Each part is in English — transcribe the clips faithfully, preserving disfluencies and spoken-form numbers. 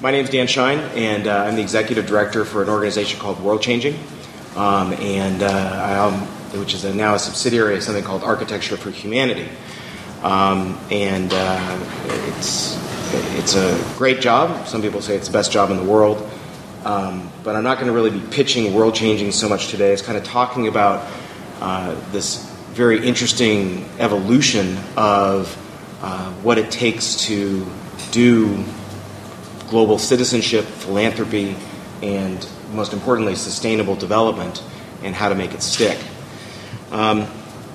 my name's Dan Shine, and uh, I'm the executive director for an organization called World Changing, um, and uh, I, um, which is a, now a subsidiary of something called Architecture for Humanity. Um, and uh, it's it's a great job. Some people say it's the best job in the world. Um, but I'm not going to really be pitching World Changing so much today. It's kind of talking about uh, this very interesting evolution of uh, what it takes to do global citizenship, philanthropy, and most importantly, sustainable development, and how to make it stick. Um,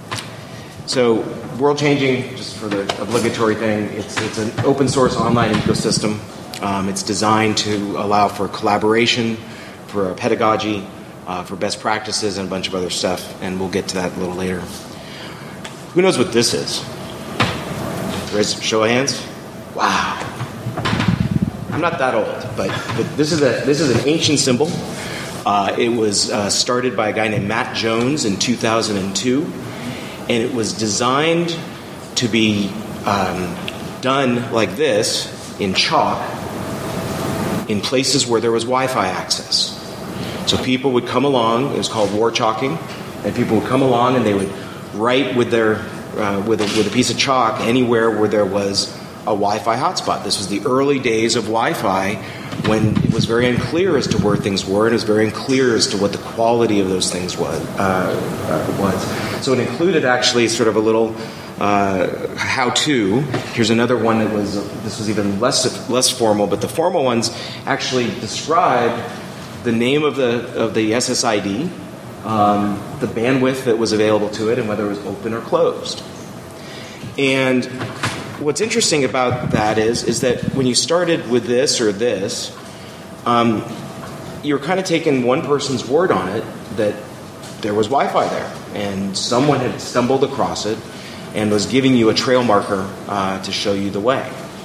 so World Changing, just for the obligatory thing, it's, it's an open source online ecosystem. Um, it's designed to allow for collaboration, for pedagogy, uh, for best practices, and a bunch of other stuff, and we'll get to that a little later. Who knows what this is? Raise show of hands. Wow. I'm not that old, but, but this is a this is an ancient symbol. Uh, it was uh, started by a guy named Matt Jones in two thousand two, and it was designed to be um, done like this in chalk in places where there was Wi-Fi access. So people would come along. It was called war chalking, and people would come along and they would write with their uh, with a, with a piece of chalk anywhere where there was a Wi-Fi hotspot. This was the early days of Wi-Fi, when it was very unclear as to where things were, and it was very unclear as to what the quality of those things was. Uh, uh, was. So it included actually sort of a little uh, how-to. Here's another one that was, this was even less less formal, but the formal ones actually described the name of the of the S S I D, um, the bandwidth that was available to it, and whether it was open or closed. And what's interesting about that is, is that when you started with this or this, um, you're kind of taking one person's word on it that there was Wi-Fi there, and someone had stumbled across it and was giving you a trail marker uh, to show you the way.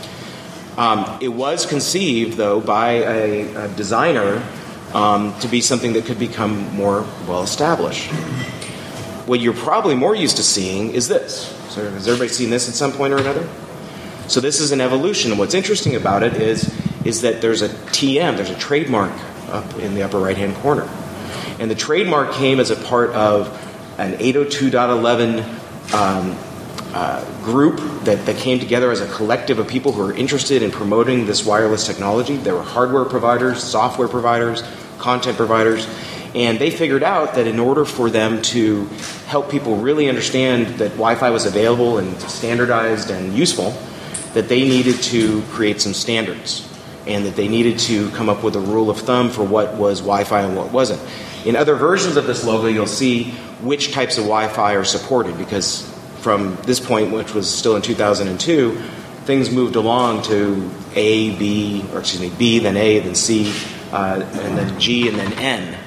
Um, it was conceived, though, by a, a designer um, to be something that could become more well-established. What you're probably more used to seeing is this. So has everybody seen this at some point or another? So this is an evolution, and what's interesting about it is, is that there's a T M, there's a trademark up in the upper right-hand corner. And the trademark came as a part of an eight oh two dot eleven um, uh, group that, that came together as a collective of people who are interested in promoting this wireless technology. There were hardware providers, software providers, content providers, and they figured out that in order for them to help people really understand that Wi-Fi was available and standardized and useful, that they needed to create some standards, and that they needed to come up with a rule of thumb for what was Wi-Fi and what wasn't. In other versions of this logo, you'll see which types of Wi-Fi are supported, because from this point, which was still in two thousand two, things moved along to A, B, or excuse me, B, then A, then C, uh, and then G, and then N.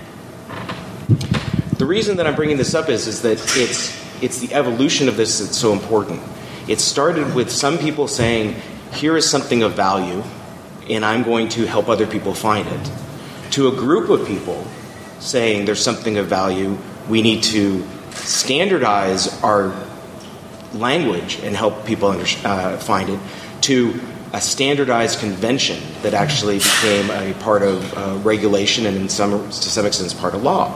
The reason that I'm bringing this up is, is that it's it's the evolution of this that's so important. It started with some people saying, here is something of value, and I'm going to help other people find it, to a group of people saying there's something of value, we need to standardize our language and help people under, uh, find it, to a standardized convention that actually became a part of uh, regulation and in some, to some extent part of law.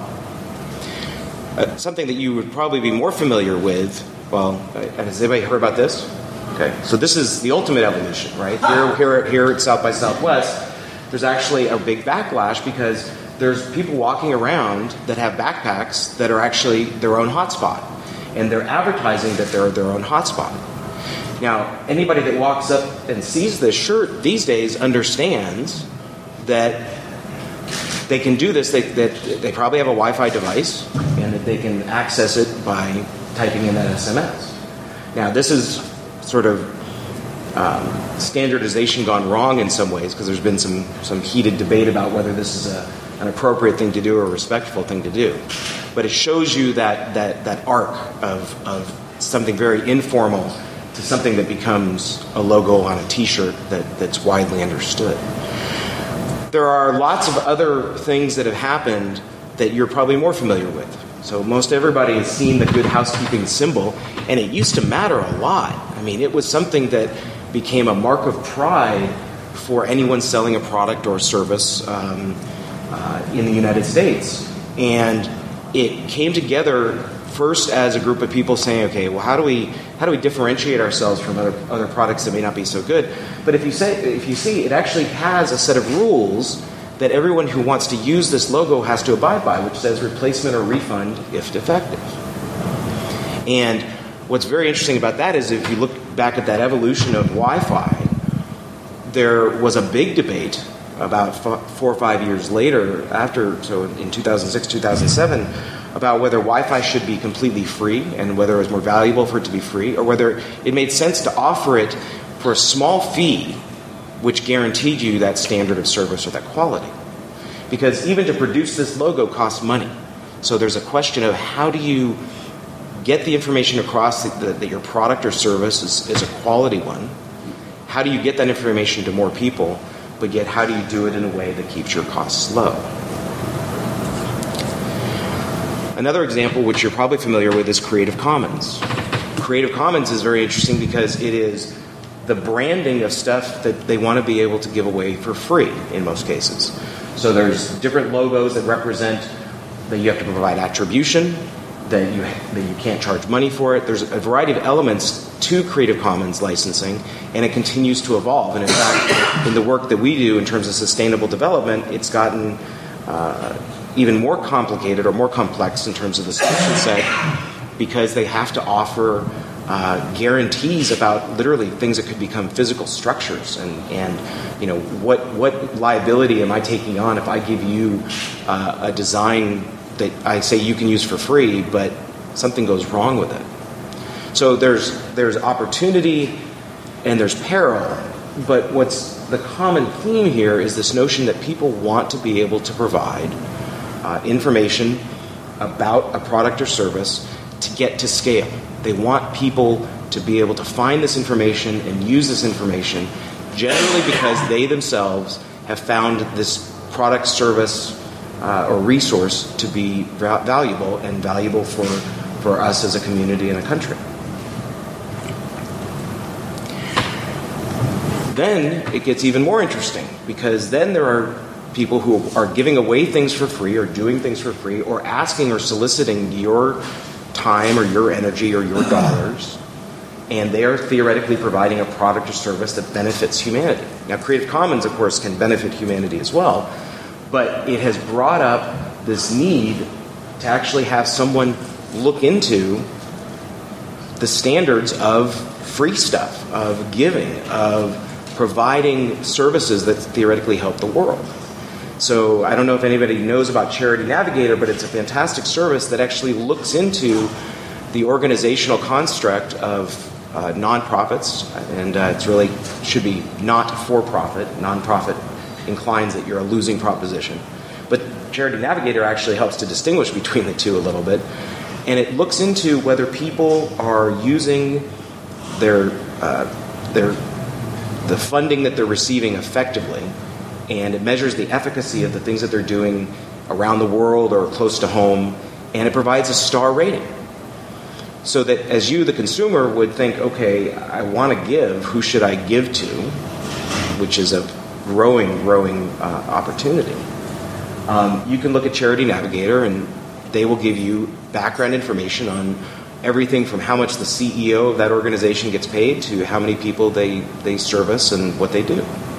Uh, something that you would probably be more familiar with. Well, has anybody heard about this? Okay, so this is the ultimate evolution, right? Here, here, here at South by Southwest, there's actually a big backlash because there's people walking around that have backpacks that are actually their own hotspot, and they're advertising that they're their own hotspot. Now, anybody that walks up and sees this shirt these days understands that they can do this. They, that they probably have a Wi-Fi device, and that they can access it by typing in that S M S. Now, this is sort of um, standardization gone wrong in some ways, because there's been some, some heated debate about whether this is a, an appropriate thing to do or a respectful thing to do. But it shows you that that, that arc of, of something very informal to something that becomes a logo on a T-shirt that, that's widely understood. There are lots of other things that have happened that you're probably more familiar with. So most everybody has seen the Good Housekeeping symbol, and it used to matter a lot. I mean, it was something that became a mark of pride for anyone selling a product or service um, uh, in the United States. And it came together first as a group of people saying, okay, well, how do we how do we differentiate ourselves from other other products that may not be so good? But if you say if you see, it actually has a set of rules that everyone who wants to use this logo has to abide by, which says replacement or refund if defective. And what's very interesting about that is if you look back at that evolution of Wi-Fi, there was a big debate about f- four or five years later, after, so in two thousand six, two thousand seven, about whether Wi-Fi should be completely free and whether it was more valuable for it to be free, or whether it made sense to offer it for a small fee which guaranteed you that standard of service or that quality. Because even to produce this logo costs money. So there's a question of how do you get the information across that, that, that your product or service is, is a quality one? How do you get that information to more people, but yet how do you do it in a way that keeps your costs low? Another example, which you're probably familiar with, is Creative Commons. Creative Commons is very interesting because it is the branding of stuff that they want to be able to give away for free in most cases. So there's different logos that represent that you have to provide attribution, that you that you can't charge money for it. There's a variety of elements to Creative Commons licensing, and it continues to evolve. And in fact, in the work that we do in terms of sustainable development, it's gotten uh, even more complicated or more complex in terms of the solution set because they have to offer Uh, guarantees about literally things that could become physical structures, and, and you know what what liability am I taking on if I give you uh, a design that I say you can use for free, but something goes wrong with it. So there's there's opportunity and there's peril, but what's the common theme here is this notion that people want to be able to provide uh, information about a product or service to get to scale. They want people to be able to find this information and use this information, generally because they themselves have found this product, service, uh, or resource to be va- valuable and valuable for, for us as a community and a country. Then it gets even more interesting, because then there are people who are giving away things for free or doing things for free or asking or soliciting your time or your energy or your dollars, and they are theoretically providing a product or service that benefits humanity. Now, Creative Commons, of course, can benefit humanity as well, but it has brought up this need to actually have someone look into the standards of free stuff, of giving, of providing services that theoretically help the world. So I don't know if anybody knows about Charity Navigator, but it's a fantastic service that actually looks into the organizational construct of uh, nonprofits, and uh, it's really should be not for profit. Nonprofit inclines that you're a losing proposition, but Charity Navigator actually helps to distinguish between the two a little bit, and it looks into whether people are using their uh, their the funding that they're receiving effectively. And it measures the efficacy of the things that they're doing around the world or close to home, and it provides a star rating. So that as you, the consumer, would think, okay, I want to give, who should I give to? Which is a growing, growing uh, opportunity. Um, you can look at Charity Navigator, and they will give you background information on everything from how much the C E O of that organization gets paid to how many people they, they service and what they do.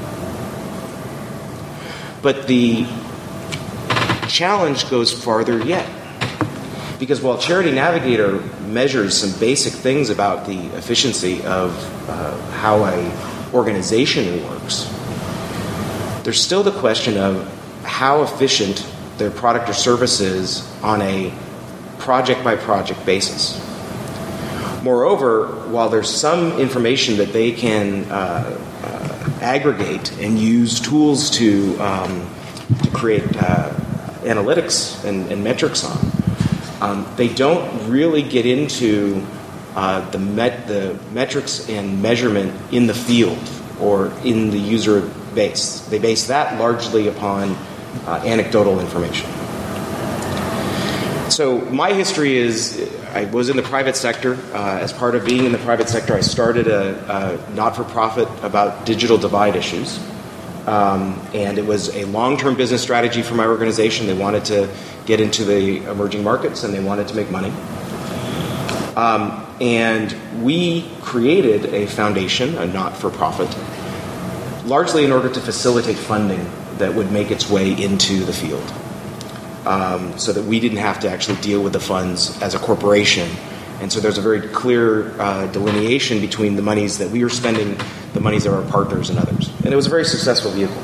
But the challenge goes farther yet. Because while Charity Navigator measures some basic things about the efficiency of uh, how an organization works, there's still the question of how efficient their product or service is on a project-by-project basis. Moreover, while there's some information that they can uh, uh, aggregate and use tools to, um, to create uh, analytics and, and metrics on, um, they don't really get into uh, the, met, the metrics and measurement in the field or in the user base. They base that largely upon uh, anecdotal information. So my history is, I was in the private sector. Uh, as part of being in the private sector, I started a, a not-for-profit about digital divide issues. Um, and it was a long-term business strategy for my organization. They wanted to get into the emerging markets, and they wanted to make money. Um, and we created a foundation, a not-for-profit, largely in order to facilitate funding that would make its way into the field, um, so that we didn't have to actually deal with the funds as a corporation. And so there's a very clear uh, delineation between the monies that we were spending, the monies of our partners and others. And it was a very successful vehicle.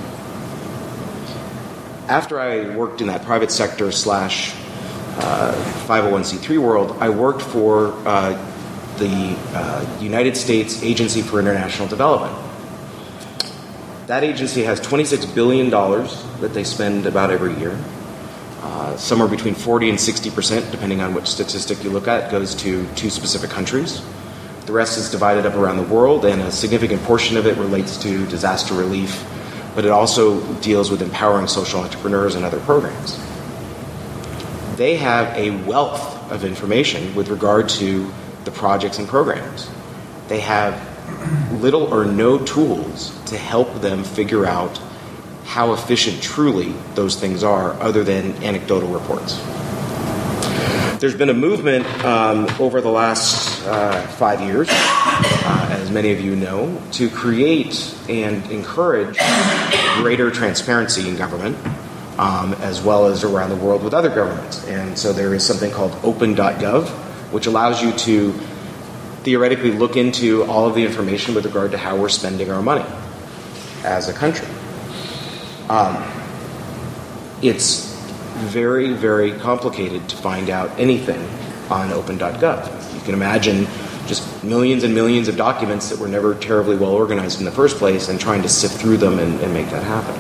After I worked in that private sector slash uh, five oh one c three world, I worked for uh, the uh, United States Agency for International Development. That agency has twenty-six billion dollars that they spend about every year. Uh, somewhere between forty and sixty percent, depending on which statistic you look at, goes to two specific countries. The rest is divided up around the world, and a significant portion of it relates to disaster relief, but it also deals with empowering social entrepreneurs and other programs. They have a wealth of information with regard to the projects and programs. They have little or no tools to help them figure out how efficient truly those things are, other than anecdotal reports. There's been a movement um, over the last uh, five years, uh, as many of you know, to create and encourage greater transparency in government, um, as well as around the world with other governments. And so there is something called open dot gov, which allows you to theoretically look into all of the information with regard to how we're spending our money as a country. Um, it's very, very complicated to find out anything on open dot gov. You can imagine just millions and millions of documents that were never terribly well organized in the first place, and trying to sift through them and, and make that happen.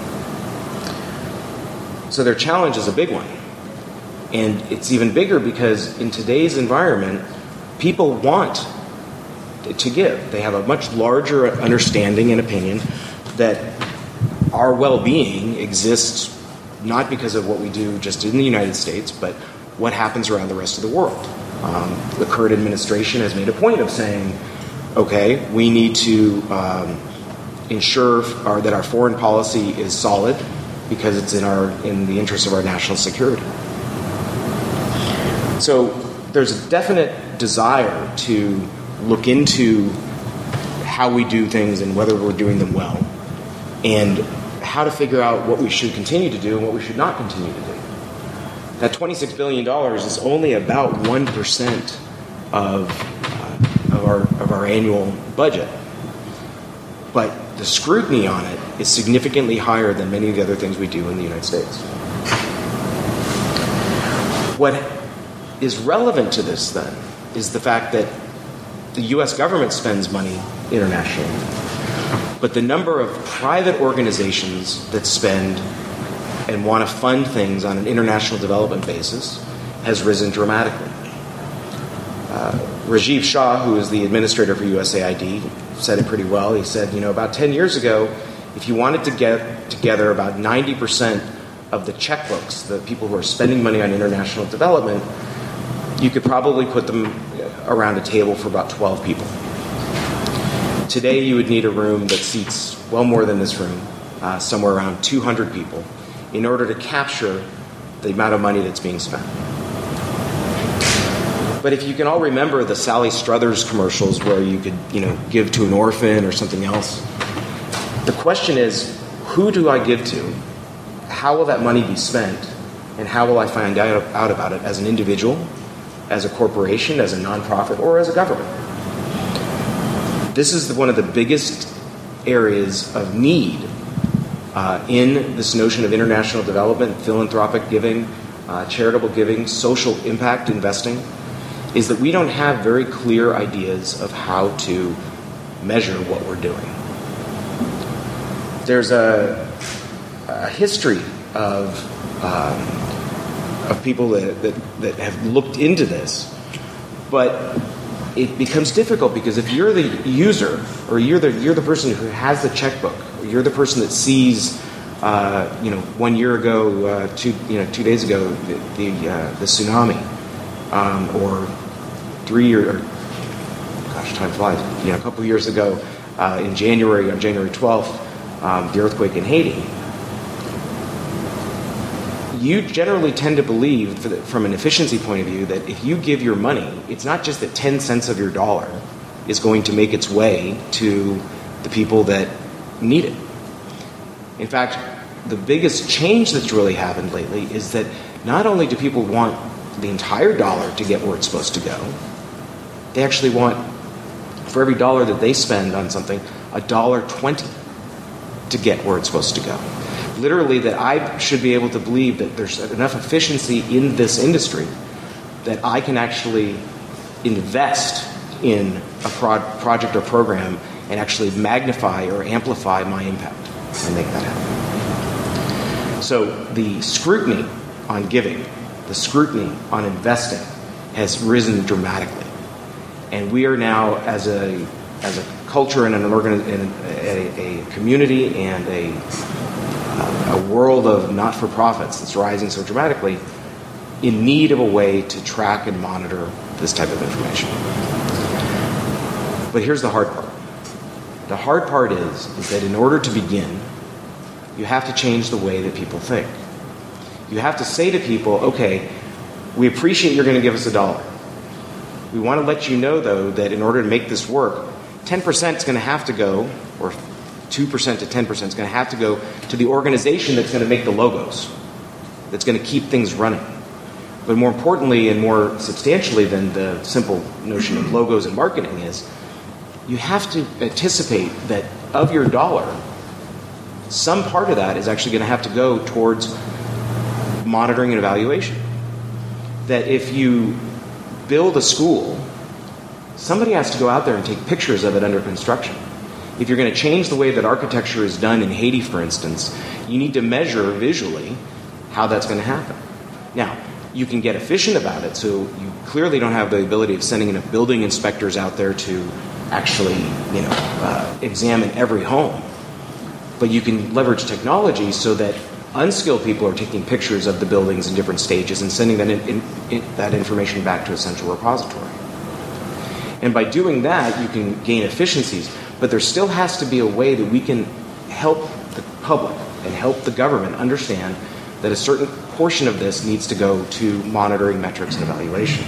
So their challenge is a big one. And it's even bigger because in today's environment, people want to give. They have a much larger understanding and opinion that our well-being exists not because of what we do just in the United States, but what happens around the rest of the world. Um, the current administration has made a point of saying, okay, we need to um, ensure our, that our foreign policy is solid because it's in our in the interest of our national security. So there's a definite desire to look into how we do things and whether we're doing them well, and how to figure out what we should continue to do and what we should not continue to do. That twenty-six billion dollars is only about one percent of, uh, of, our, of our annual budget. But the scrutiny on it is significantly higher than many of the other things we do in the United States. What is relevant to this, then, is the fact that the U S government spends money internationally, but the number of private organizations that spend and want to fund things on an international development basis has risen dramatically. Uh, Rajiv Shah, who is the administrator for U S A I D, said it pretty well. He said, you know, about ten years ago, if you wanted to get together about ninety percent of the checkbooks, the people who are spending money on international development, you could probably put them around a table for about twelve people. Today, you would need a room that seats well more than this room, uh, somewhere around two hundred people, in order to capture the amount of money that's being spent. But if you can all remember the Sally Struthers commercials where you could, you know, give to an orphan or something else, the question is, who do I give to? How will that money be spent? And how will I find out, out about it as an individual, as a corporation, as a nonprofit, or as a government? This is one of the biggest areas of need uh, in this notion of international development, philanthropic giving, uh, charitable giving, social impact investing, is that we don't have very clear ideas of how to measure what we're doing. There's a, a history of um, of people that, that, that have looked into this, but it becomes difficult because if you're the user, or you're the you're the person who has the checkbook, or you're the person that sees, uh, you know, one year ago, uh, two you know two days ago, the the, uh, the tsunami, um, or three or, or gosh, time flies. You know, a couple years ago, uh, in January on January twelfth, um, the earthquake in Haiti, you generally tend to believe, for the, from an efficiency point of view, that if you give your money, it's not just that ten cents of your dollar is going to make its way to the people that need it. In fact, the biggest change that's really happened lately is that not only do people want the entire dollar to get where it's supposed to go, they actually want, for every dollar that they spend on something, a dollar twenty to get where it's supposed to go. Literally, that I should be able to believe that there's enough efficiency in this industry that I can actually invest in a pro- project or program and actually magnify or amplify my impact and make that happen. So the scrutiny on giving, the scrutiny on investing has risen dramatically. And we are now, as a as a culture and an organ, in a, a community and a a world of not-for-profits that's rising so dramatically, in need of a way to track and monitor this type of information. But here's the hard part. The hard part is, is that in order to begin, you have to change the way that people think. You have to say to people, okay, we appreciate you're going to give us a dollar. We want to let you know, though, that in order to make this work, ten percent is going to have to go, or two percent to ten percent is going to have to go to the organization that's going to make the logos, that's going to keep things running. But more importantly and more substantially than the simple notion of logos and marketing is, you have to anticipate that of your dollar, some part of that is actually going to have to go towards monitoring and evaluation. That if you build a school, somebody has to go out there and take pictures of it under construction. If you're going to change the way that architecture is done in Haiti, for instance, you need to measure visually how that's going to happen. Now, you can get efficient about it, so you clearly don't have the ability of sending enough building inspectors out there to actually, you know, uh, examine every home. But you can leverage technology so that unskilled people are taking pictures of the buildings in different stages and sending that, in, in, in, that information back to a central repository. And by doing that, you can gain efficiencies, but there still has to be a way that we can help the public and help the government understand that a certain portion of this needs to go to monitoring, metrics, and evaluation.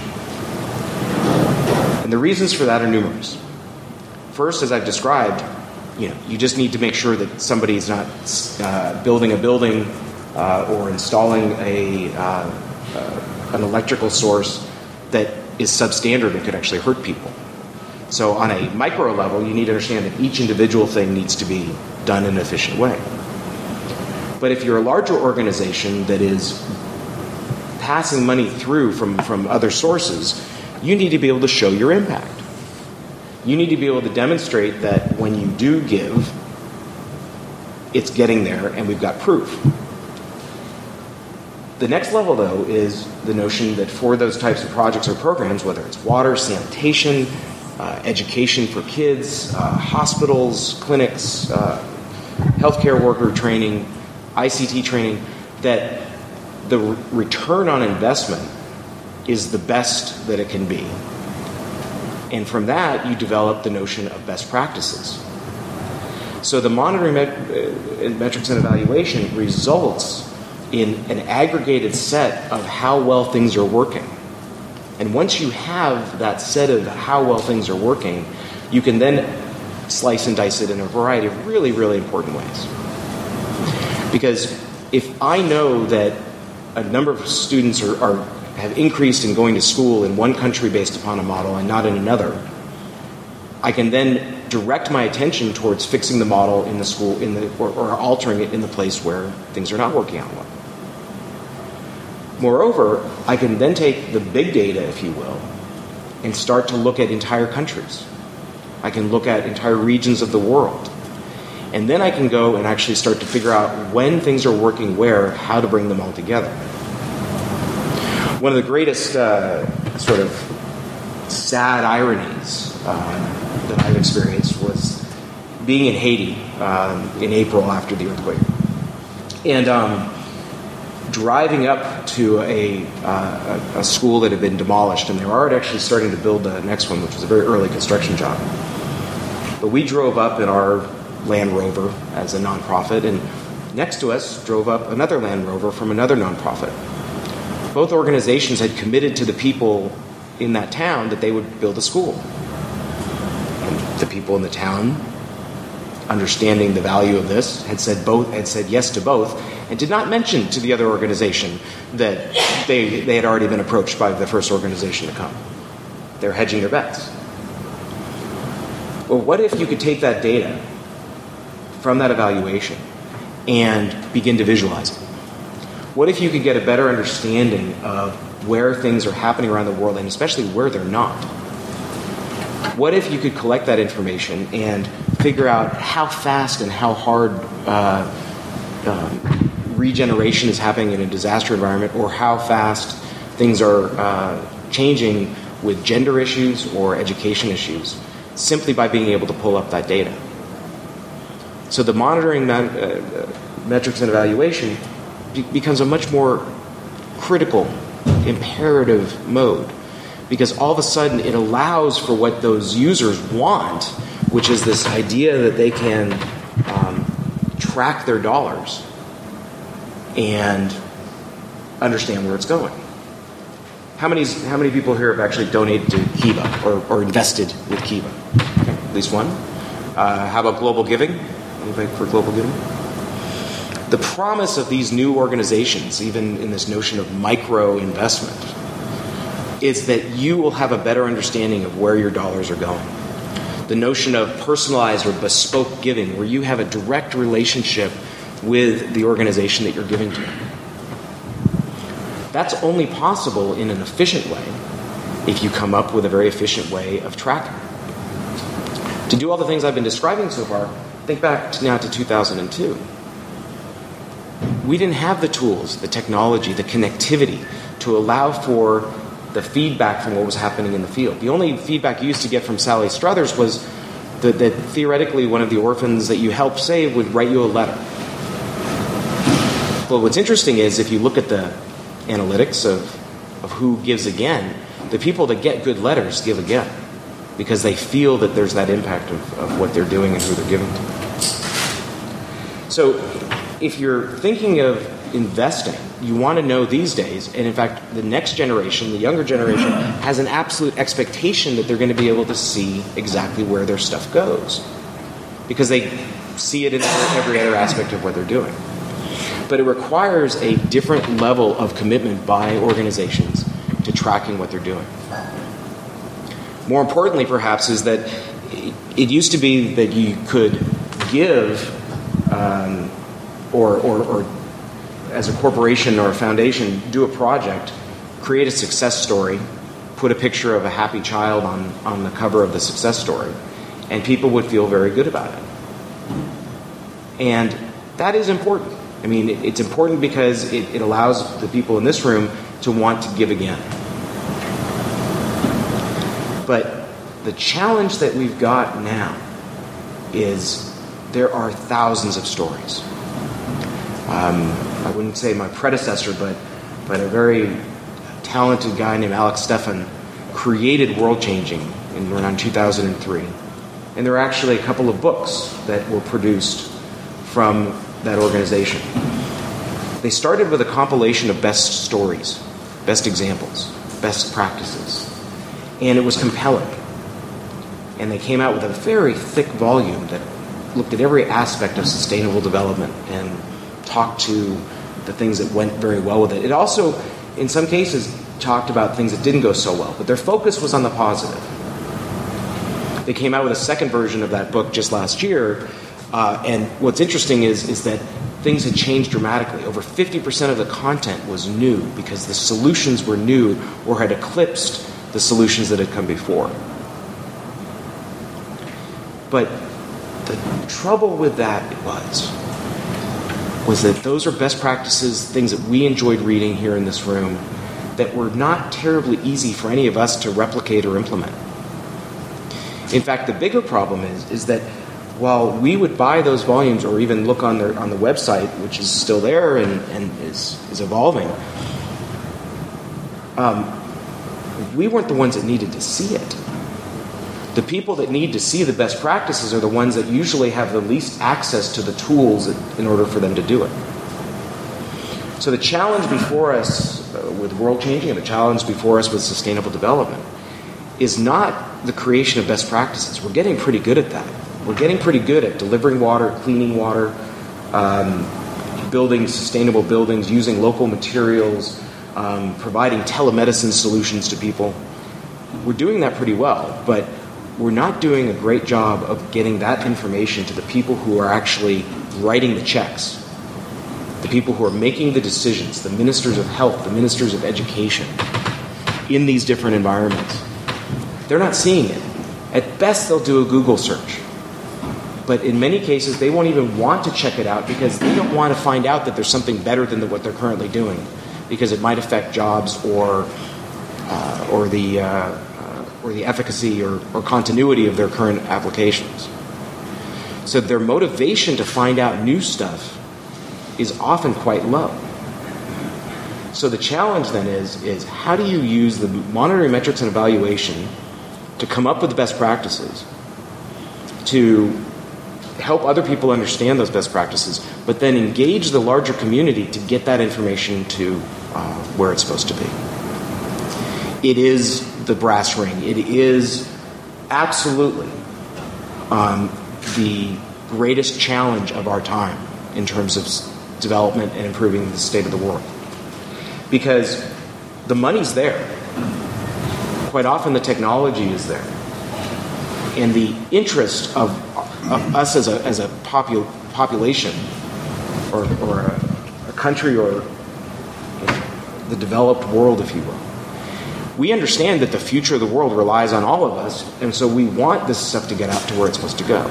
And the reasons for that are numerous. First, as I've described, you know, you just need to make sure that somebody's not uh, building a building uh, or installing a uh, uh, an electrical source that is substandard and could actually hurt people. So on a micro level, you need to understand that each individual thing needs to be done in an efficient way. But if you're a larger organization that is passing money through from, from other sources, you need to be able to show your impact. You need to be able to demonstrate that when you do give, it's getting there and we've got proof. The next level, though, is the notion that for those types of projects or programs, whether it's water, sanitation, uh, education for kids, uh, hospitals, clinics, uh, healthcare worker training, I C T training, that the re- return on investment is the best that it can be. And from that, you develop the notion of best practices. So the monitoring met- metrics and evaluation results in an aggregated set of how well things are working. And once you have that set of how well things are working, you can then slice and dice it in a variety of really, really important ways. Because if I know that a number of students are, are have increased in going to school in one country based upon a model and not in another, I can then direct my attention towards fixing the model in the school in the or, or altering it in the place where things are not working out well. Moreover, I can then take the big data, if you will, and start to look at entire countries. I can look at entire regions of the world. And then I can go and actually start to figure out when things are working where, how to bring them all together. One of the greatest uh, sort of sad ironies um, that I've experienced was being in Haiti um, in April after the earthquake. And um, driving up to a, uh, a school that had been demolished, and they were already actually starting to build the next one, which was a very early construction job. But we drove up in our Land Rover as a nonprofit, and next to us drove up another Land Rover from another nonprofit. Both organizations had committed to the people in that town that they would build a school. And the people in the town, understanding the value of this, had said both had said yes to both, and did not mention to the other organization that they they had already been approached by the first organization to come. They're hedging their bets. Well, what if you could take that data from that evaluation and begin to visualize it? What if you could get a better understanding of where things are happening around the world, and especially where they're not? What if you could collect that information and figure out how fast and how hard uh, um, regeneration is happening in a disaster environment, or how fast things are uh, changing with gender issues or education issues, simply by being able to pull up that data? So the monitoring met- uh, metrics and evaluation be- becomes a much more critical, imperative mode, because all of a sudden it allows for what those users want, which is this idea that they can um, track their dollars and understand where it's going. How many how many people here have actually donated to Kiva or, or invested with Kiva? Okay, at least one. Uh, how about Global Giving? Anybody for Global Giving? The promise of these new organizations, even in this notion of micro investment, is that you will have a better understanding of where your dollars are going. The notion of personalized or bespoke giving, where you have a direct relationship with the organization that you're giving to. That's only possible in an efficient way if you come up with a very efficient way of tracking. To do all the things I've been describing so far, think back to now to two thousand two. We didn't have the tools, the technology, the connectivity to allow for the feedback from what was happening in the field. The only feedback you used to get from Sally Struthers was that, that theoretically one of the orphans that you helped save would write you a letter. Well, what's interesting is if you look at the analytics of, of who gives again, the people that get good letters give again because they feel that there's that impact of, of what they're doing and who they're giving to. So if you're thinking of investing, you want to know these days, and in fact, the next generation, the younger generation, has an absolute expectation that they're going to be able to see exactly where their stuff goes because they see it in every other aspect of what they're doing. But it requires a different level of commitment by organizations to tracking what they're doing. More importantly, perhaps, is that it used to be that you could give um, or, or, or as a corporation or a foundation, do a project, create a success story, put a picture of a happy child on, on the cover of the success story, and people would feel very good about it. And that is important. I mean, it, it's important because it, it allows the people in this room to want to give again. But the challenge that we've got now is there are thousands of stories. Um, I wouldn't say my predecessor, but but a very talented guy named Alex Stefan created World Changing in around two thousand three. And there are actually a couple of books that were produced from that organization. They started with a compilation of best stories, best examples, best practices. And it was compelling. And they came out with a very thick volume that looked at every aspect of sustainable development and talked to the things that went very well with it. It also, in some cases, talked about things that didn't go so well, but their focus was on the positive. They came out with a second version of that book just last year, uh, and what's interesting is, is that things had changed dramatically. Over fifty percent of the content was new because the solutions were new or had eclipsed the solutions that had come before. But the trouble with that was was that those are best practices, things that we enjoyed reading here in this room, that were not terribly easy for any of us to replicate or implement. In fact, the bigger problem is, is that while we would buy those volumes or even look on their on the website, which is still there and, and is, is evolving, um, we weren't the ones that needed to see it. The people that need to see the best practices are the ones that usually have the least access to the tools in order for them to do it. So the challenge before us uh, with world changing and the challenge before us with sustainable development is not the creation of best practices. We're getting pretty good at that. We're getting pretty good at delivering water, cleaning water, um, building sustainable buildings, using local materials, um, providing telemedicine solutions to people. We're doing that pretty well, but we're not doing a great job of getting that information to the people who are actually writing the checks, the people who are making the decisions, the ministers of health, the ministers of education in these different environments. They're not seeing it. At best, they'll do a Google search. But in many cases, they won't even want to check it out because they don't want to find out that there's something better than what they're currently doing, because it might affect jobs or uh, or the uh, uh, or the efficacy or, or continuity of their current applications. So their motivation to find out new stuff is often quite low. So the challenge then is is how do you use the monitoring metrics and evaluation to come up with the best practices, to help other people understand those best practices, but then engage the larger community to get that information to uh, where it's supposed to be. It is the brass ring. It is absolutely um, the greatest challenge of our time in terms of development and improving the state of the world. Because the money's there. Quite often the technology is there. And the interest of of us as a as a popul- population, or, or a, a country, or you know, the developed world, if you will. We understand that the future of the world relies on all of us, and so we want this stuff to get out to where it's supposed to go.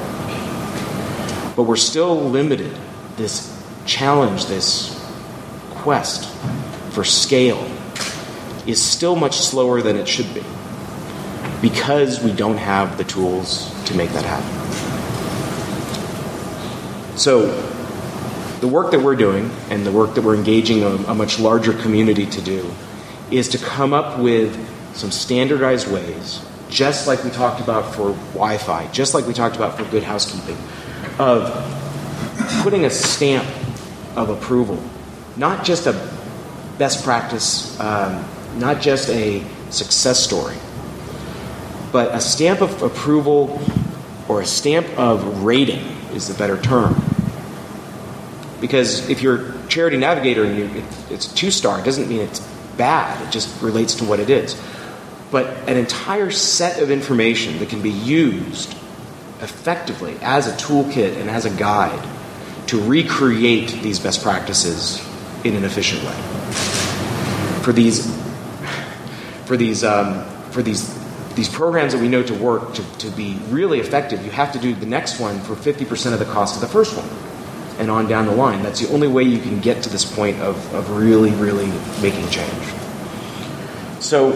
But we're still limited. This challenge, this quest for scale, is still much slower than it should be, because we don't have the tools to make that happen. So the work that we're doing and the work that we're engaging a, a much larger community to do is to come up with some standardized ways, just like we talked about for Wi-Fi, just like we talked about for good housekeeping, of putting a stamp of approval, not just a best practice, um, not just a success story, but a stamp of approval or a stamp of rating is the better term. Because if you're a charity navigator and you, it, it's two-star, it doesn't mean it's bad. It just relates to what it is. But an entire set of information that can be used effectively as a toolkit and as a guide to recreate these best practices in an efficient way. For these, for these, um, for these. These programs that we know to work, to, to be really effective, you have to do the next one for fifty percent of the cost of the first one, and on down the line. That's the only way you can get to this point of, of really, really making change. So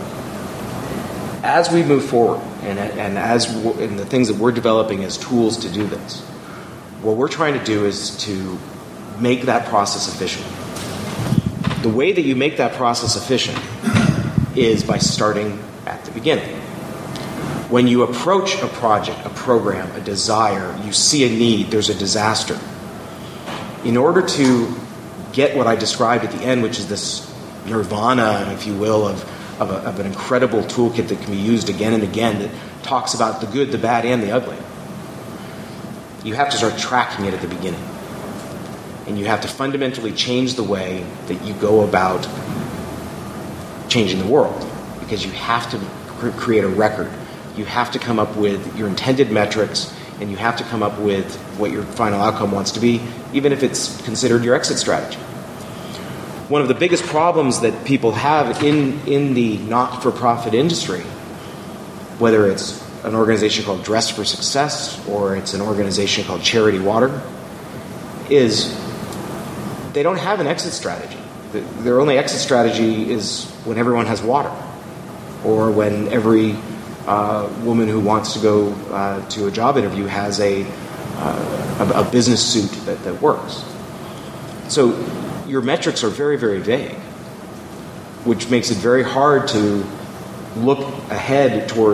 as we move forward, and, and as and the things that we're developing as tools to do this, what we're trying to do is to make that process efficient. The way that you make that process efficient is by starting at the beginning. When you approach a project, a program, a desire, you see a need, there's a disaster. In order to get what I described at the end, which is this nirvana, if you will, of, of, a, of an incredible toolkit that can be used again and again, that talks about the good, the bad, and the ugly, you have to start tracking it at the beginning. And you have to fundamentally change the way that you go about changing the world. Because you have to create a record. You have to come up with your intended metrics, and you have to come up with what your final outcome wants to be, even if it's considered your exit strategy. One of the biggest problems that people have in, in the not-for-profit industry, whether it's an organization called Dress for Success or it's an organization called Charity Water, is they don't have an exit strategy. Their only exit strategy is when everyone has water, or when every uh, woman who wants to go uh, to a job interview has a, uh, a, a business suit that, that works. So your metrics are very, very vague, which makes it very hard to look ahead towards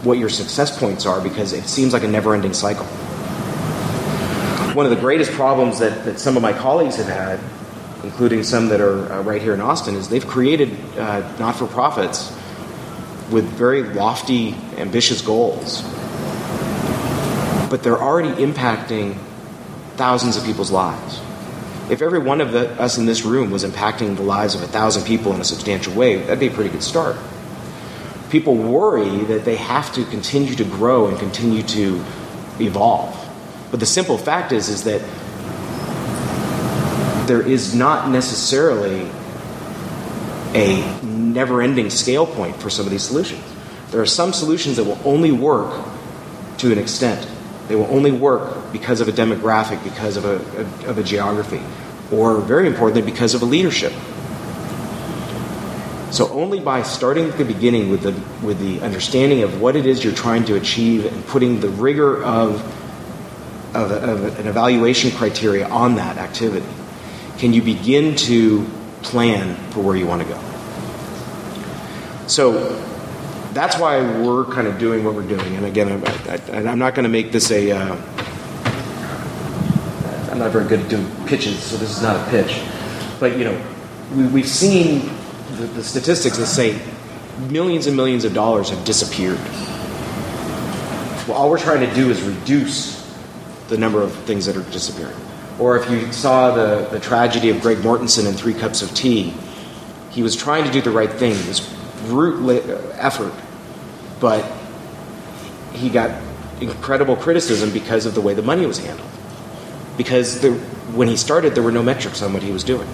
what your success points are, because it seems like a never-ending cycle. One of the greatest problems that, that some of my colleagues have had, including some that are uh, right here in Austin, is they've created uh, not-for-profits with very lofty, ambitious goals. But they're already impacting thousands of people's lives. If every one of the, us in this room was impacting the lives of a thousand people in a substantial way, that'd be a pretty good start. People worry that they have to continue to grow and continue to evolve. But the simple fact is, is that there is not necessarily a never-ending scale point for some of these solutions. There are some solutions that will only work to an extent. They will only work because of a demographic, because of a, a, of a geography, or very importantly, because of a leadership. So only by starting at the beginning with the with the understanding of what it is you're trying to achieve and putting the rigor of, of, a, of an evaluation criteria on that activity, can you begin to plan for where you want to go. So that's why we're kind of doing what we're doing. And again, I, I, I'm not going to make this a... Uh, I'm not very good at doing pitches, so this is not a pitch. But, you know, we, we've seen the, the statistics that say millions and millions of dollars have disappeared. Well, all we're trying to do is reduce the number of things that are disappearing. Or if you saw the, the tragedy of Greg Mortensen in Three Cups of Tea, he was trying to do the right thing. It was brute effort, but he got incredible criticism because of the way the money was handled. Because the, when he started, there were no metrics on what he was doing.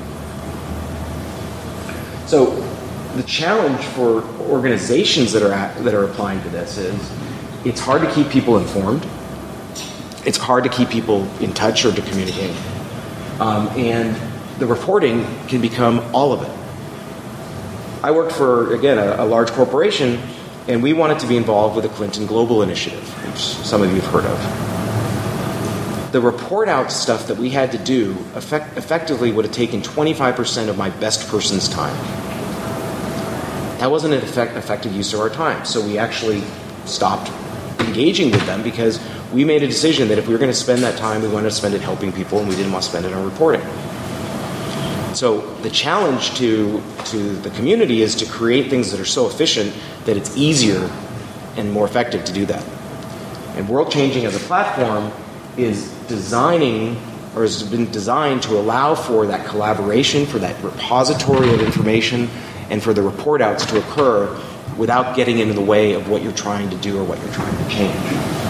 So the challenge for organizations that are at, that are applying to this is it's hard to keep people informed. It's hard to keep people in touch or to communicate. Um, and the reporting can become all of it. I worked for, again, a, a large corporation, and we wanted to be involved with the Clinton Global Initiative, which some of you have heard of. The report out stuff that we had to do effect, effectively would have taken twenty-five percent of my best person's time. That wasn't an effect, effective use of our time, so we actually stopped engaging with them because we made a decision that if we were going to spend that time, we wanted to spend it helping people, and we didn't want to spend it on reporting. So the challenge to to the community is to create things that are so efficient that it's easier and more effective to do that. And World Changing as a platform is designing, or has been designed to allow for that collaboration, for that repository of information, and for the report outs to occur without getting into the way of what you're trying to do or what you're trying to change.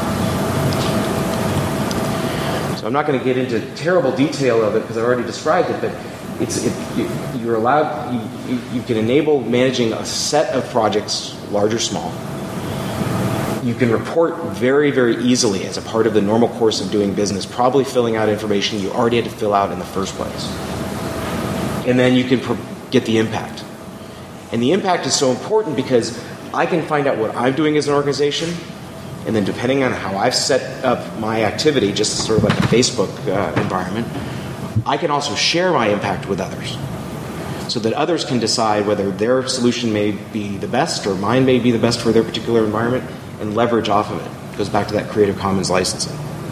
So I'm not going to get into terrible detail of it because I've already described it, but it's it, you, you're allowed, you, you, you can enable managing a set of projects, large or small. You can report very, very easily as a part of the normal course of doing business, probably filling out information you already had to fill out in the first place. And then you can pro- get the impact. And the impact is so important because I can find out what I'm doing as an organization, and then depending on how I've set up my activity, just sort of like a Facebook uh, environment, I can also share my impact with others so that others can decide whether their solution may be the best or mine may be the best for their particular environment and leverage off of it. It goes back to that Creative Commons licensing.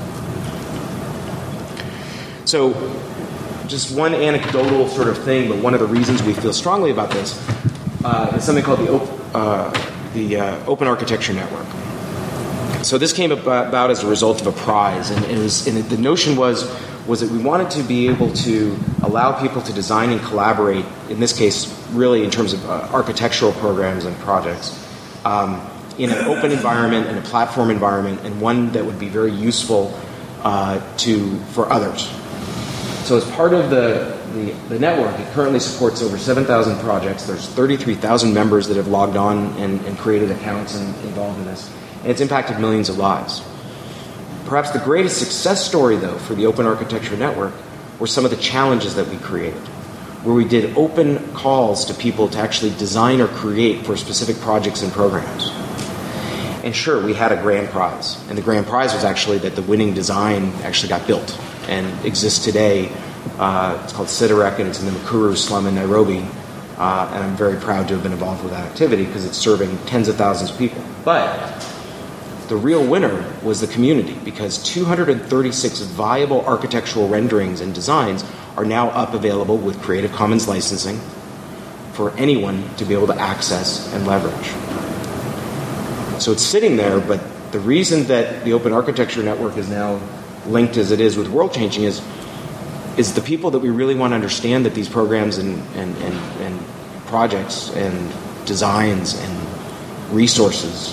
So just one anecdotal sort of thing, but one of the reasons we feel strongly about this uh, is something called the, op- uh, the uh, Open Architecture Network. So this came about as a result of a prize, and it was, and the notion was was that we wanted to be able to allow people to design and collaborate, in this case, really in terms of uh, architectural programs and projects, um, in an open environment, in a platform environment, and one that would be very useful uh, to for others. So as part of the, the, the network, it currently supports over seven thousand projects. There's thirty-three thousand members that have logged on and, and created accounts and involved in this. And it's impacted millions of lives. Perhaps the greatest success story, though, for the Open Architecture Network were some of the challenges that we created, where we did open calls to people to actually design or create for specific projects and programs. And sure, we had a grand prize. And the grand prize was actually that the winning design actually got built and exists today. Uh, it's called Siderek, and it's in the Mukuru slum in Nairobi. Uh, and I'm very proud to have been involved with that activity because it's serving tens of thousands of people. But The real winner was the community, because two hundred thirty-six viable architectural renderings and designs are now up available with Creative Commons licensing for anyone to be able to access and leverage. So it's sitting there, but the reason that the Open Architecture Network is now linked as it is with World Changing is, is the people that we really want to understand that these programs and, and, and, and projects and designs and resources,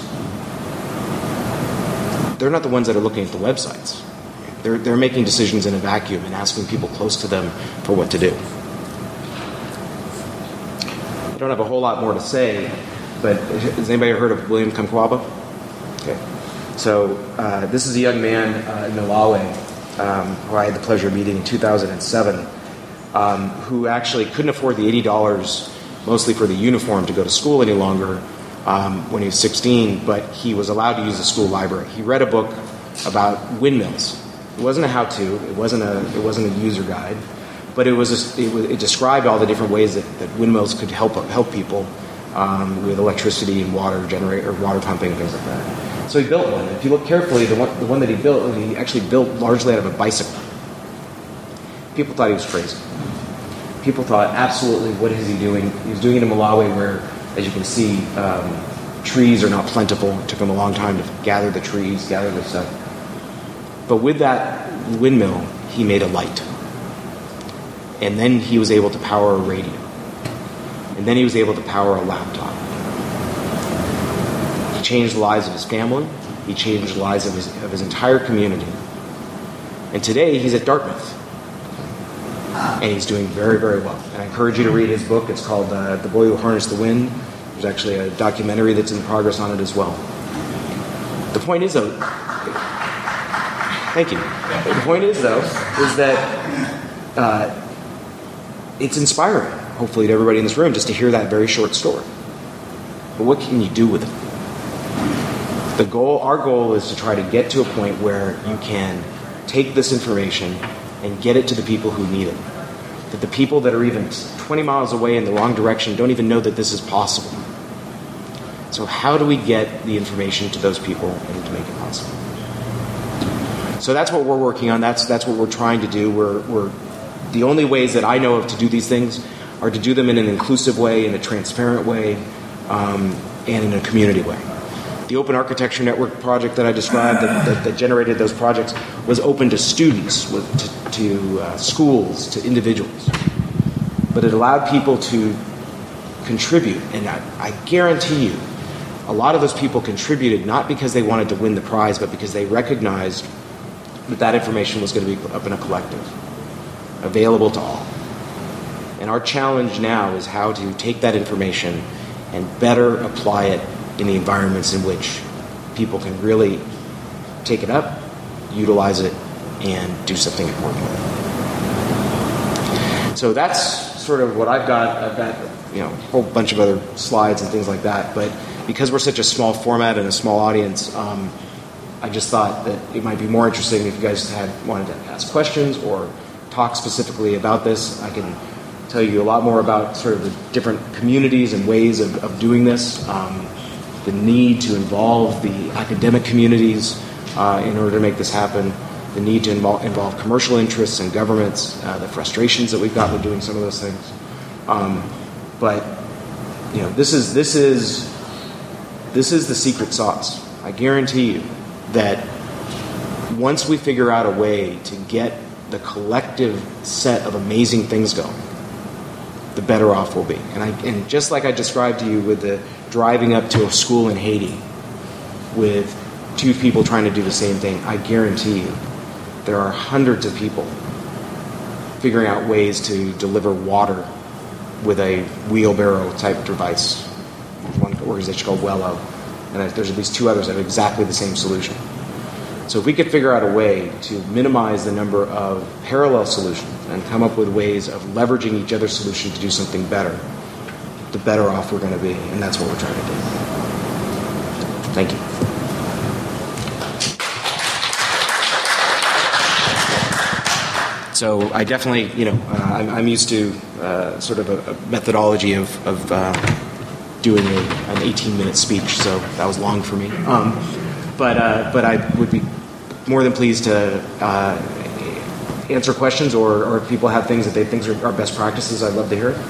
they're not the ones that are looking at the websites. They're, they're making decisions in a vacuum and asking people close to them for what to do. I don't have a whole lot more to say, but has anybody heard of William Kamkwamba? Okay. So uh, this is a young man uh, in Malawi um, who I had the pleasure of meeting in two thousand seven, um, who actually couldn't afford the eighty dollars mostly for the uniform to go to school any longer um, when he was sixteen, but he was allowed to use the school library. He read a book about windmills. It wasn't a how-to, it wasn't a, it wasn't a user guide, but it was a, it, was, it described all the different ways that, that windmills could help help people um, with electricity and water generate or water pumping and things like that. So he built one. If you look carefully, the one, the one that he built, he actually built largely out of a bicycle. People thought he was crazy. People thought, absolutely, what is he doing? He was doing it in Malawi where, as you can see, um, trees are not plentiful. It took him a long time to gather the trees, gather the stuff. But with that windmill, he made a light. And then he was able to power a radio. And then he was able to power a laptop. He changed the lives of his family. He changed the lives of his, of his entire community. And today, he's at Dartmouth. And he's doing very, very well. And I encourage you to read his book. It's called uh, The Boy Who Harnessed the Wind. There's actually a documentary that's in progress on it as well. The point is, though, thank you. The point is, though, is that uh, it's inspiring, hopefully, to everybody in this room just to hear that very short story. But what can you do with it? The goal, our goal is to try to get to a point where you can take this information and get it to the people who need it. That the people that are even twenty miles away in the wrong direction don't even know that this is possible. So how do we get the information to those people and to make it possible? So that's what we're working on. That's that's what we're trying to do. We're, we're the only ways that I know of to do these things are to do them in an inclusive way, in a transparent way, um, and in a community way. The Open Architecture Network project that I described that, that, that generated those projects was open to students, with, to, to uh, schools, to individuals. But it allowed people to contribute. And I, I guarantee you, a lot of those people contributed not because they wanted to win the prize, but because they recognized that that information was going to be up in a collective, available to all. And our challenge now is how to take that information and better apply it in the environments in which people can really take it up, utilize it, and do something important with it. So that's sort of what I've got. I've got, you know, a whole bunch of other slides and things like that. But because we're such a small format and a small audience, um, I just thought that it might be more interesting if you guys had wanted to ask questions or talk specifically about this. I can tell you a lot more about sort of the different communities and ways of, of doing this. Um, the need to involve the academic communities uh, in order to make this happen, the need to involve, involve commercial interests and governments, uh, the frustrations that we've got with doing some of those things. Um, but you know, this is this is this is the secret sauce. I guarantee you that once we figure out a way to get the collective set of amazing things going, the better off we'll be. And, I, and just like I described to you with the driving up to a school in Haiti with two people trying to do the same thing, I guarantee you there are hundreds of people figuring out ways to deliver water with a wheelbarrow type device. There's one organization called Wello, and there's at least two others that have exactly the same solution. So if we could figure out a way to minimize the number of parallel solutions and come up with ways of leveraging each other's solution to do something better, the better off we're going to be, and that's what we're trying to do. Thank you. So I definitely, you know, uh, I'm, I'm used to uh, sort of a, a methodology of, of uh, doing a, an eighteen-minute speech, so that was long for me. Um, but uh, but I would be more than pleased to uh, answer questions, or, or if people have things that they think are, are best practices, I'd love to hear it.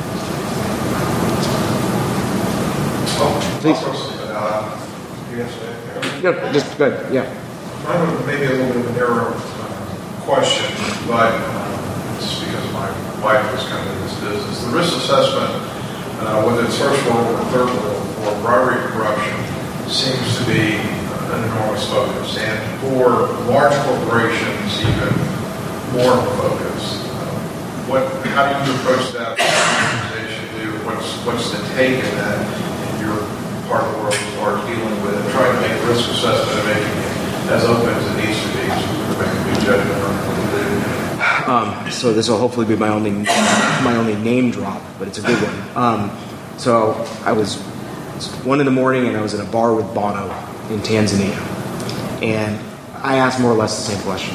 Oh, please. Uh, yes, Yeah, just go ahead. Yeah. Mine was maybe a little bit of a narrow uh, question, but uh, it's because my wife was kind of in this business. The risk assessment, uh, whether it's first world or third world, for bribery and corruption, seems to be uh, an enormous focus, and for large corporations, even more of a focus. Uh, what? How do you approach that? Organization do? What's what's the take in that in your part of the world as far as dealing with it, trying to make risk assessment and making it as open as it needs to be, so we can make a good judgment on what to do. Um, so this will hopefully be my only my only name drop, but it's a good one. Um, so I was it's one in the morning, and I was in a bar with Bono in Tanzania, and I asked more or less the same question.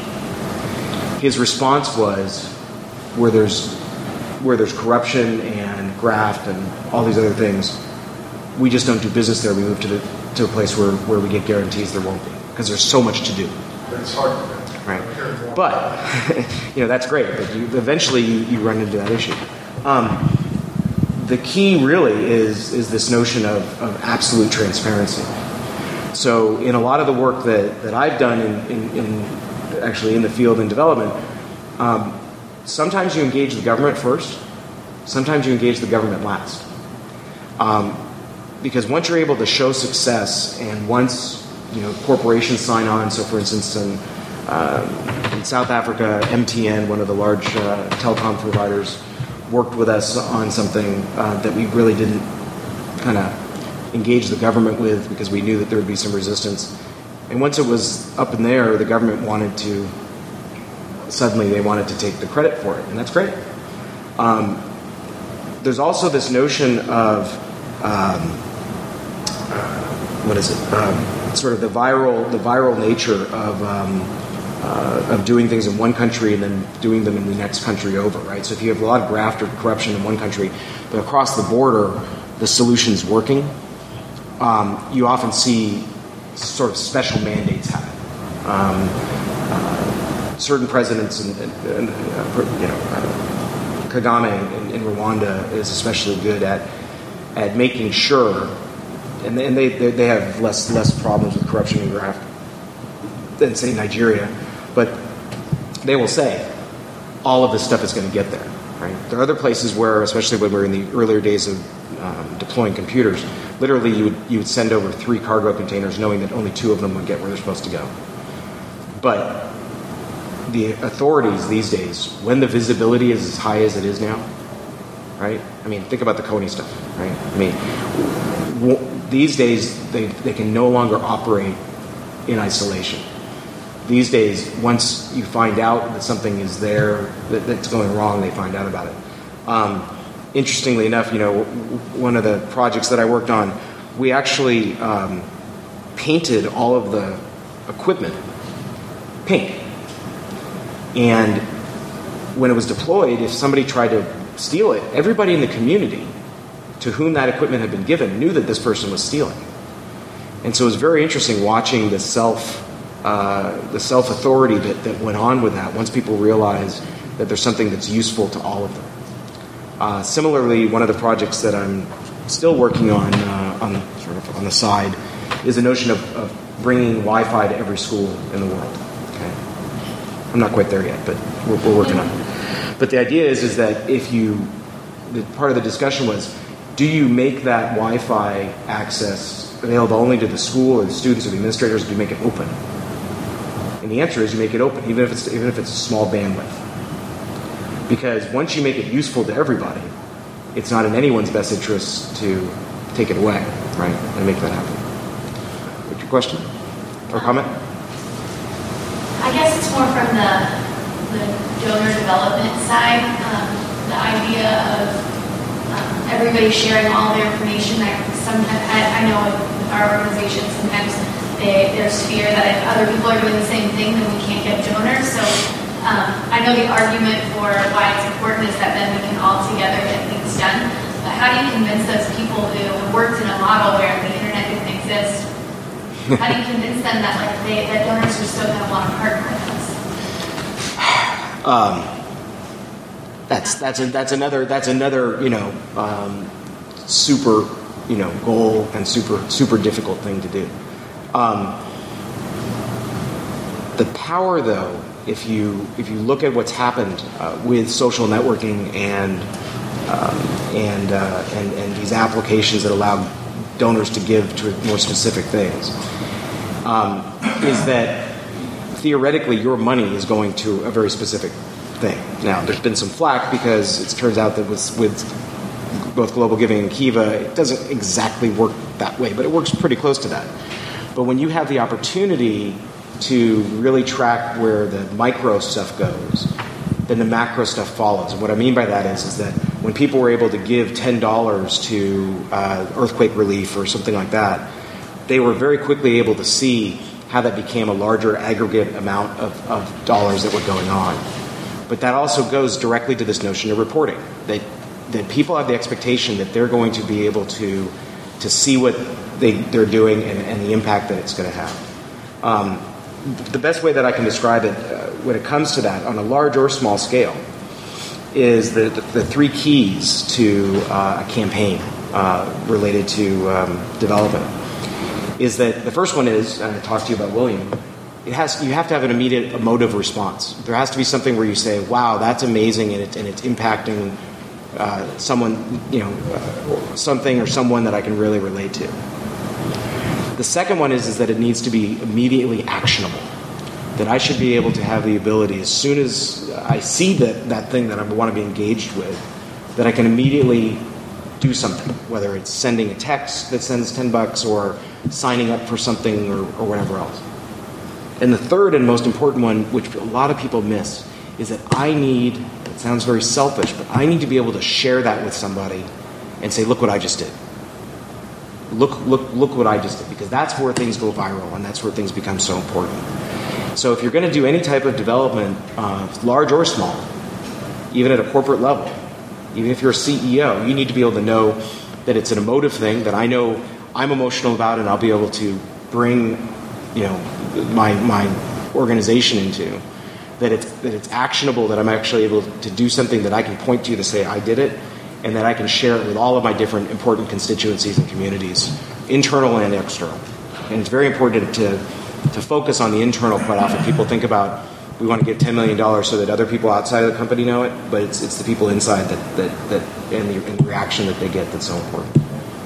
His response was, where there's where there's corruption and graft and all these other things, we just don't do business there. We move to the to a place where, where we get guarantees there won't be, because there's so much to do. It's hard to do. Right. But, you know, that's great. But you, eventually you, you run into that issue. Um, the key really is is this notion of, of absolute transparency. So in a lot of the work that, that I've done in, in, in actually in the field in development, um, sometimes you engage the government first. Sometimes you engage the government last. Um, because once you're able to show success, and once, you know, corporations sign on, so for instance, in, uh, in South Africa, M T N, one of the large uh, telecom providers, worked with us on something uh, that we really didn't kind of engage the government with, because we knew that there would be some resistance. And once it was up in there, the government wanted to, suddenly they wanted to take the credit for it, and that's great. Um, there's also this notion of, um, what is it, um, sort of the viral, the viral nature of, um, uh, of doing things in one country and then doing them in the next country over, right? So if you have a lot of graft or corruption in one country, but across the border, the solution's working, um, you often see sort of special mandates happen. Um, uh, certain presidents, and, and, and uh, you know, uh, Kagame in, in Rwanda is especially good at at making sure, and, and they, they they have less less problems with corruption and graft than say Nigeria, but they will say all of this stuff is going to get there. Right? There are other places where, especially when we're in the earlier days of um, deploying computers, literally you would you would send over three cargo containers knowing that only two of them would get where they're supposed to go. But the authorities these days, when the visibility is as high as it is now, right? I mean, think about the Coney stuff, right? I mean, w- these days they, they can no longer operate in isolation. These days, once you find out that something is there that, that's going wrong, they find out about it. Um, interestingly enough, you know, one of the projects that I worked on, we actually um, painted all of the equipment pink. And when it was deployed, if somebody tried to steal it, everybody in the community to whom that equipment had been given knew that this person was stealing. And so it was very interesting watching the self uh, the self-authority that, that went on with that once people realized that there's something that's useful to all of them. Uh, similarly, one of the projects that I'm still working on uh, on, sort of on the side is the notion of, of bringing Wi-Fi to every school in the world. Okay, I'm not quite there yet, but we're, we're working on it. But the idea is is that if you, the, part of the discussion was, do you make that Wi-Fi access available only to the school or the students or the administrators, or do you make it open? And the answer is you make it open, even if it's even if it's a small bandwidth. Because once you make it useful to everybody, it's not in anyone's best interest to take it away, right, and make that happen. What's your question or comment? I guess it's more from the, the donor development side, um, the idea of um, everybody sharing all their information. I, sometimes, I, I know with our organization, sometimes they, there's fear that if other people are doing the same thing, then we can't get donors. So um, I know the argument for why it's important is that then we can all together get things done. But how do you convince those people who have worked in a model where the internet didn't exist How do you convince them that like they that donors are still going to want to partner with us? Um, that's that's a, that's another that's another you know um, super you know goal and super super difficult thing to do. Um, the power, though, if you if you look at what's happened uh, with social networking and um, and, uh, and and these applications that allow donors to give to more specific things, um, is that theoretically your money is going to a very specific thing. Now, there's been some flack because it turns out that with, with both Global Giving and Kiva, it doesn't exactly work that way, but it works pretty close to that. But when you have the opportunity to really track where the micro stuff goes, then the macro stuff follows. And what I mean by that is, is that when people were able to give ten dollars to uh, earthquake relief or something like that, they were very quickly able to see how that became a larger aggregate amount of, of dollars that were going on. But that also goes directly to this notion of reporting, that that people have the expectation that they're going to be able to to see what they, they're doing and, and the impact that it's going to have. Um, the best way that I can describe it uh, when it comes to that on a large or small scale is the, the, the three keys to uh, a campaign uh, related to um, development. Is that the first one is, and I talked to you about William, it has you have to have an immediate emotive response. There has to be something where you say, wow, that's amazing, and, it, and it's impacting uh, someone, you know, uh, something or someone that I can really relate to. The second one is, is that it needs to be immediately actionable, that I should be able to have the ability, as soon as I see that, that thing that I want to be engaged with, that I can immediately do something, whether it's sending a text that sends ten bucks or signing up for something or, or whatever else. And the third and most important one, which a lot of people miss, is that I need, it sounds very selfish, but I need to be able to share that with somebody and say, look what I just did. Look, look, look what I just did, because that's where things go viral and that's where things become so important. So if you're going to do any type of development, uh, large or small, even at a corporate level, even if you're a C E O, you need to be able to know that it's an emotive thing that I know I'm emotional about, and I'll be able to bring, you know, my my organization into. That it's that it's actionable, that I'm actually able to do something that I can point to to say I did it, and that I can share it with all of my different important constituencies and communities, internal and external. And it's very important to to focus on the internal. Quite often people think about, we want to give ten million dollars so that other people outside of the company know it, but it's it's the people inside that, that, that and, the, and the reaction that they get that's so important.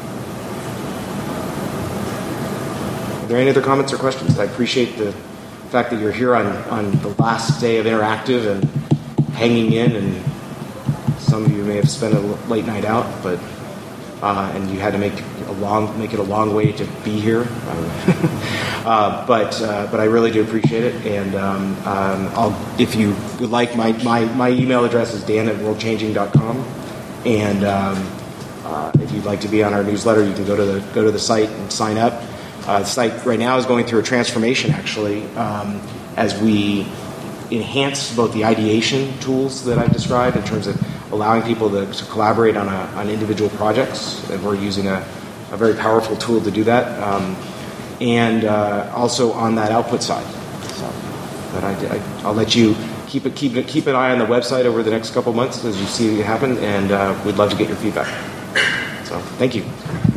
Are there any other comments or questions? I appreciate the fact that you're here on, on the last day of Interactive and hanging in, and some of you may have spent a late night out, but uh, and you had to make a long make it a long way to be here. uh, but uh, but I really do appreciate it, and um, um, I'll if you would like, my, my, my email address is dan at world changing dot com, and um, uh, if you'd like to be on our newsletter, you can go to the go to the site and sign up. Uh, the site right now is going through a transformation, actually, um, as we enhance both the ideation tools that I've described in terms of allowing people to, to collaborate on, a, on individual projects, and we're using a, a very powerful tool to do that, um, and uh, also on that output side. So, but I, I, I'll let you keep it, keep it, keep an eye on the website over the next couple months as you see it happen, and uh, we'd love to get your feedback. So, thank you.